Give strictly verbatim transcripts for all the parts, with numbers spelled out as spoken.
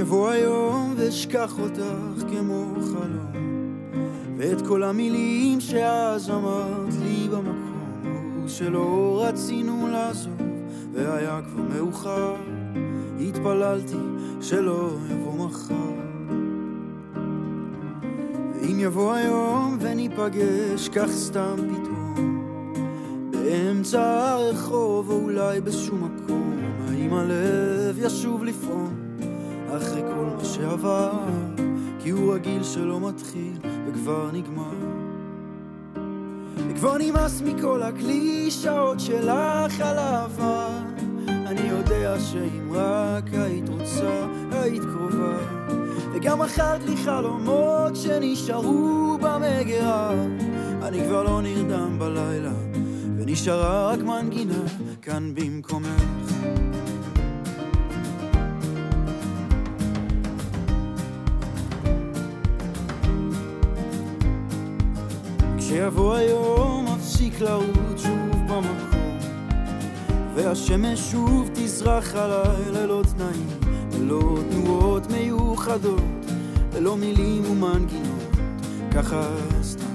יבוא היום ואשכח אותך כמו חלום, ואת כל המילים שאז אמרת לי במקום שלא רצינו לעזוב והיה כבר מאוחר, התפללתי שלא יבוא מחר. ואם יבוא היום וניפגש כך סתם פתאום באמצע הרחוב או אולי בשום מקום, האם הלב ישוב לפעום אחרי כל מה שעבר, כי הוא רגיל שלא מתחיל וכבר נגמר. וכבר נמאס מכל הקלישאות שלך על העבר, אני יודע שאם רק היית רוצה היית קרובה, וגם אכלת לי חלומות שנשארו במגירה. אני כבר לא נרדם בלילה ונשארה רק מנגינה כאן במקומך. כשיבוא היום אפסיק לרוץ שוב במקום, והשמש שוב תזרח עליי ללא תנאים, ללא תנועות מיוחדות, ללא מילים ומנגינות, ככה סתם.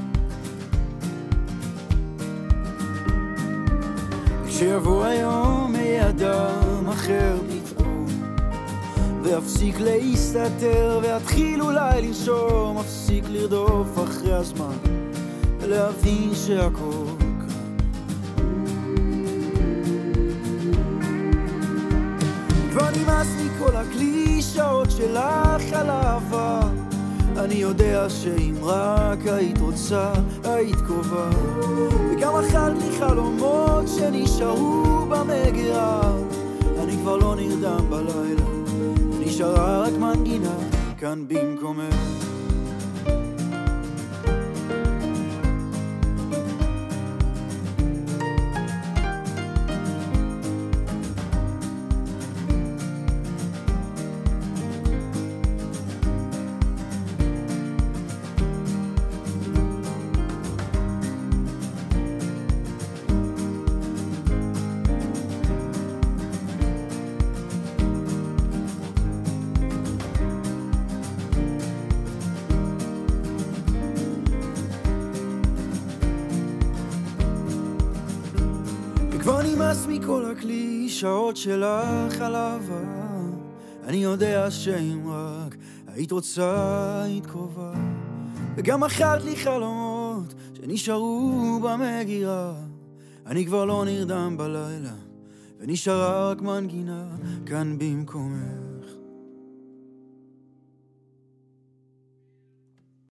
כשיבוא היום יהיה אדם אחר פתאום, ואפסיק להסתתר ואתחיל אולי לנשום, אפסיק לרדוף אחרי הזמן ולהבין שהכל כאן. כבר נמאס מכל הקלישאות שלך על העבר, אני יודע שאם רק היית רוצה היית קרובה, וגם אכלת לי חלומות שנשארו במגירה. אני כבר לא נרדם בלילה ונשארה רק מנגינה כאן במקומך. כבר נמאס מכל הקלישאות שלך על העבר, אני יודע שאם רק היית רוצה היית קרובה, וגם אכלת לי חלומות שנשארו במגירה. אני כבר לא נרדם בלילה ונשארה רק מנגינה כאן במקומך.